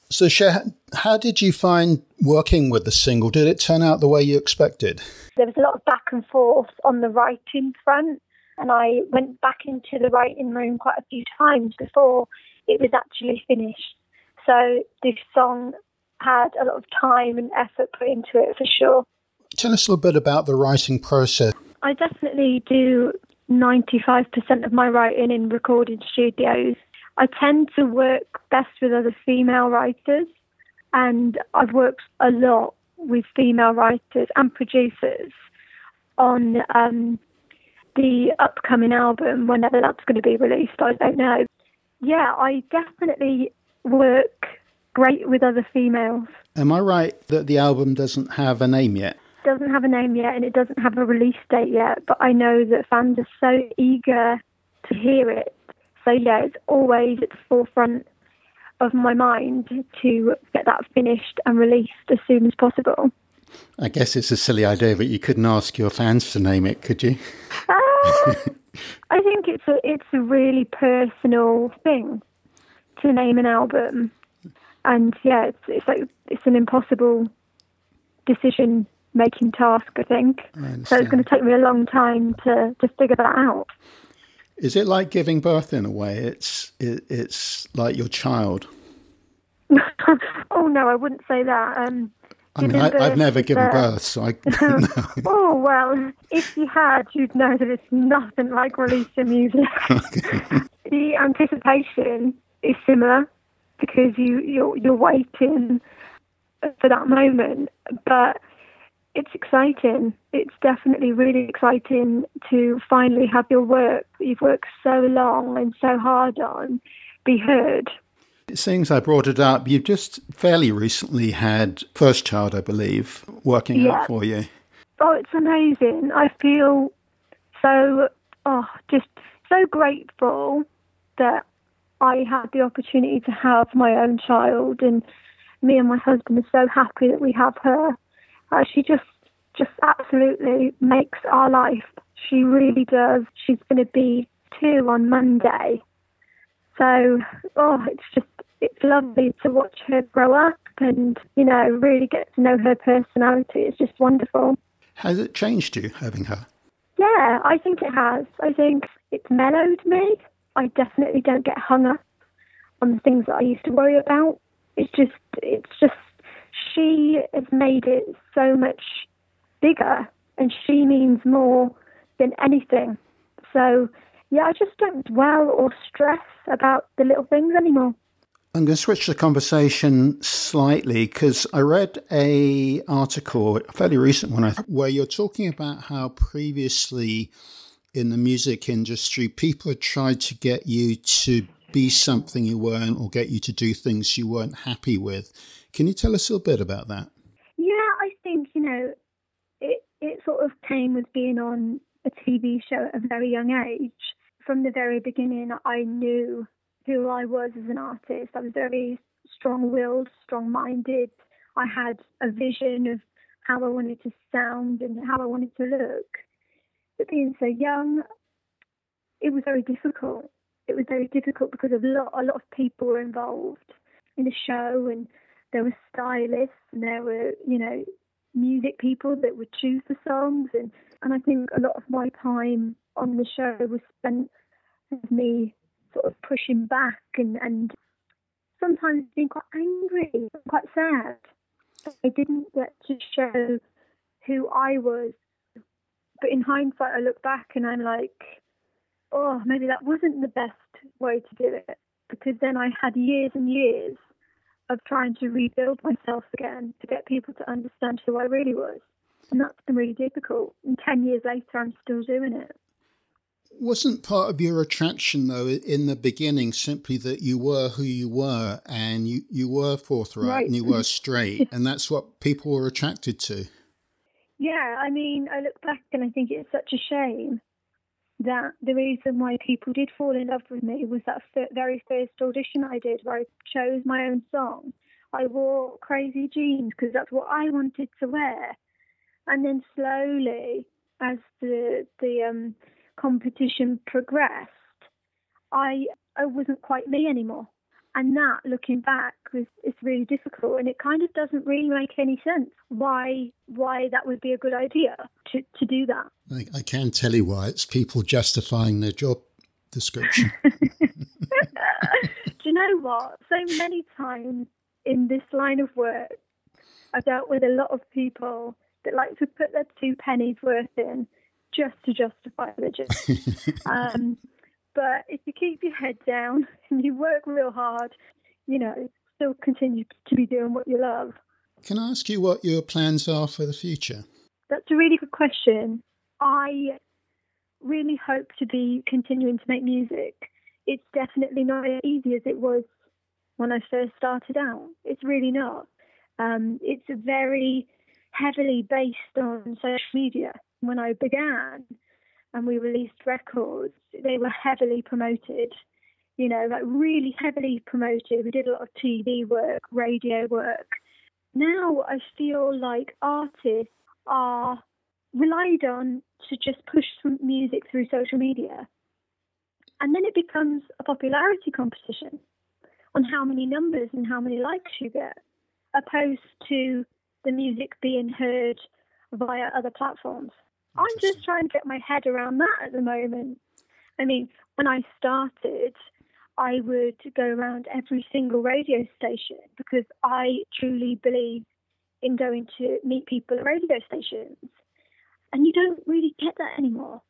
So, Cher, how did you find working with the single? Did it turn out the way you expected? There was a lot of back and forth on the writing front, and I went back into the writing room quite a few times before it was actually finished. So this song had a lot of time and effort put into it, for sure. Tell us a little bit about the writing process. I definitely do 95% of my writing in recording studios. I tend to work best with other female writers, and I've worked a lot with female writers and producers on the upcoming album, whenever that's going to be released, I don't know. Yeah, I definitely work great with other females. Am I right that the album doesn't have a name yet? It doesn't have a name yet, and it doesn't have a release date yet, but I know that fans are so eager to hear it. So yeah, it's always at the forefront of my mind to get that finished and released as soon as possible. I guess it's a silly idea, but you couldn't ask your fans to name it, could you? I think it's a really personal thing to name an album, and yeah, it's an impossible decision-making task, I think. So it's going to take me a long time to figure that out. Is it like giving birth in a way? It's like your child. Oh no, I wouldn't say that. I mean, I've never given birth, so I don't know. Oh, well, if you had, you'd know that it's nothing like releasing music. The anticipation is similar because you're waiting for that moment, but it's exciting. It's definitely really exciting to finally have your work that you've worked so long and so hard on be heard. Seeing as I brought it up, you've just fairly recently had first child, I believe, working out for you. Oh, it's amazing. I feel just so grateful that I had the opportunity to have my own child, and me and my husband are so happy that we have her. She just absolutely makes our life. She really does. She's going to be 2 on Monday. So, it's lovely to watch her grow up and, really get to know her personality. It's just wonderful. Has it changed you, having her? Yeah, I think it has. I think it's mellowed me. I definitely don't get hung up on the things that I used to worry about. It's just she has made it so much bigger, and she means more than anything. So, yeah, I just don't dwell or stress about the little things anymore. I'm going to switch the conversation slightly because I read a article, a fairly recent one, where you're talking about how previously in the music industry, people had tried to get you to be something you weren't or get you to do things you weren't happy with. Can you tell us a little bit about that? Yeah, I think, it sort of came with being on a TV show at a very young age. From the very beginning, I knew who I was as an artist. I was very strong-willed, strong-minded. I had a vision of how I wanted to sound and how I wanted to look. But being so young, it was very difficult. It was very difficult because a lot of people were involved in the show, and there were stylists and there were, music people that would choose the songs. And I think a lot of my time on the show was spent with me sort of pushing back and sometimes being quite angry, quite sad. I didn't get to show who I was. But in hindsight, I look back and I'm like, oh, maybe that wasn't the best way to do it, because then I had years and years of trying to rebuild myself again to get people to understand who I really was. And that's been really difficult. And 10 years later, I'm still doing it. Wasn't part of your attraction, though, in the beginning simply that you were who you were and you were forthright and you were straight, and that's what people were attracted to? Yeah, I mean, I look back and I think it's such a shame that the reason why people did fall in love with me was that very first audition I did, where I chose my own song. I wore crazy jeans because that's what I wanted to wear. And then slowly, as the competition progressed, I wasn't quite me anymore. And that, looking back, is really difficult, and it kind of doesn't really make any sense why that would be a good idea to do that. I can tell you why. It's people justifying their job description. Do you know what? So many times in this line of work, I've dealt with a lot of people that like to put their 2 pennies worth in just to justify their job. But if you keep your head down and you work real hard, still continue to be doing what you love. Can I ask you what your plans are for the future? That's a really good question. I really hope to be continuing to make music. It's definitely not as easy as it was when I first started out. It's really not. It's very heavily based on social media. When I began and we released records, they were heavily promoted, like really heavily promoted. We did a lot of TV work, radio work. Now I feel like artists are relied on to just push music through social media. And then it becomes a popularity competition on how many numbers and how many likes you get, opposed to the music being heard via other platforms. I'm just trying to get my head around that at the moment. I mean, when I started, I would go around every single radio station because I truly believe in going to meet people at radio stations. And you don't really get that anymore,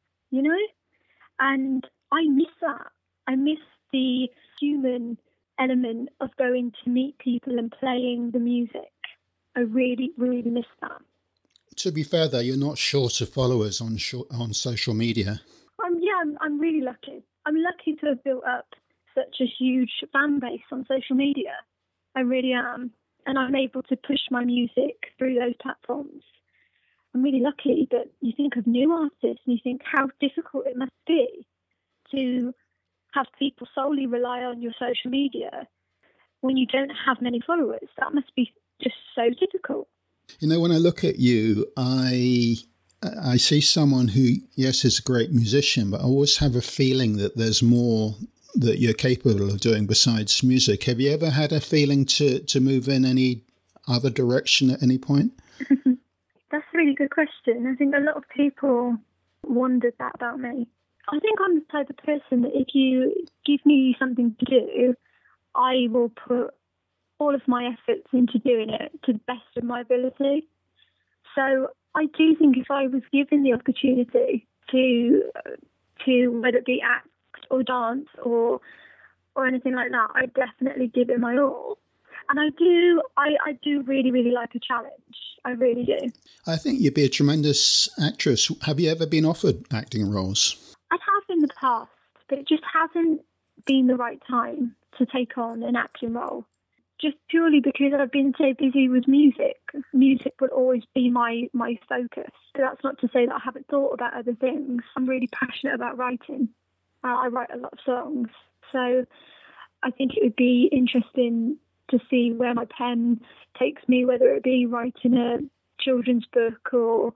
And I miss that. I miss the human element of going to meet people and playing the music. I really, really miss that. To be fair, though, you're not short of followers on social media. I'm really lucky. I'm lucky to have built up such a huge fan base on social media. I really am. And I'm able to push my music through those platforms. I'm really lucky, but you think of new artists and you think how difficult it must be to have people solely rely on your social media when you don't have many followers. That must be just so difficult. When I look at you, I see someone who, yes, is a great musician, but I always have a feeling that there's more that you're capable of doing besides music. Have you ever had a feeling to move in any other direction at any point? That's a really good question. I think a lot of people wondered that about me. I think I'm the type of person that if you give me something to do, I will put all of my efforts into doing it to the best of my ability. So I do think if I was given the opportunity to whether it be act or dance or anything like that, I'd definitely give it my all. And I do really, really like a challenge. I really do. I think you'd be a tremendous actress. Have you ever been offered acting roles? I have in the past, but it just hasn't been the right time to take on an acting role. Just purely because I've been so busy with music. Music will always be my focus. But that's not to say that I haven't thought about other things. I'm really passionate about writing. I write a lot of songs. So I think it would be interesting to see where my pen takes me, whether it be writing a children's book or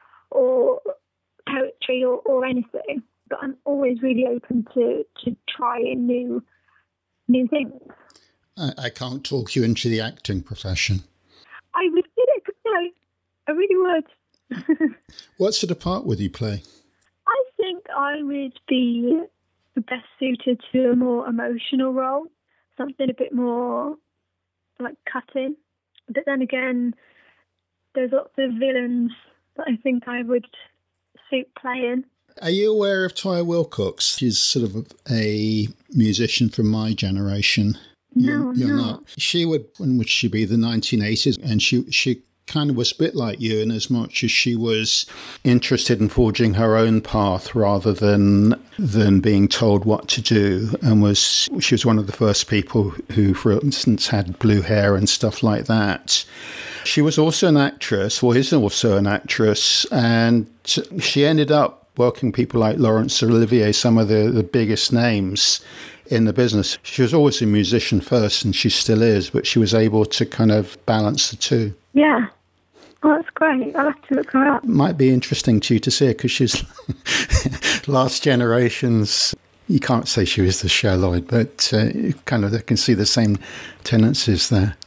poetry or anything. But I'm always really open to trying new things. I can't talk you into the acting profession. I would do it, no, I really would. What sort of part would you play? I think I would be best suited to a more emotional role, something a bit more like cutting. But then again, there's lots of villains that I think I would suit playing. Are you aware of Toyah Willcox? She's sort of a musician from my generation. No, You're not. When would she be? The 1980s. And she kind of was a bit like you in as much as she was interested in forging her own path rather than being told what to do. And she was one of the first people who, for instance, had blue hair and stuff like that. She was also an actress, or is also an actress, and she ended up working people like Laurence Olivier, some of the biggest names in the business. She was always a musician first, and she still is, but she was able to kind of balance the two. Yeah. Oh, that's great. I'll have to look her up. Might be interesting to you to see her because she's last generation's You can't say she was the Cher Lloyd, but kind of I can see the same tendencies there.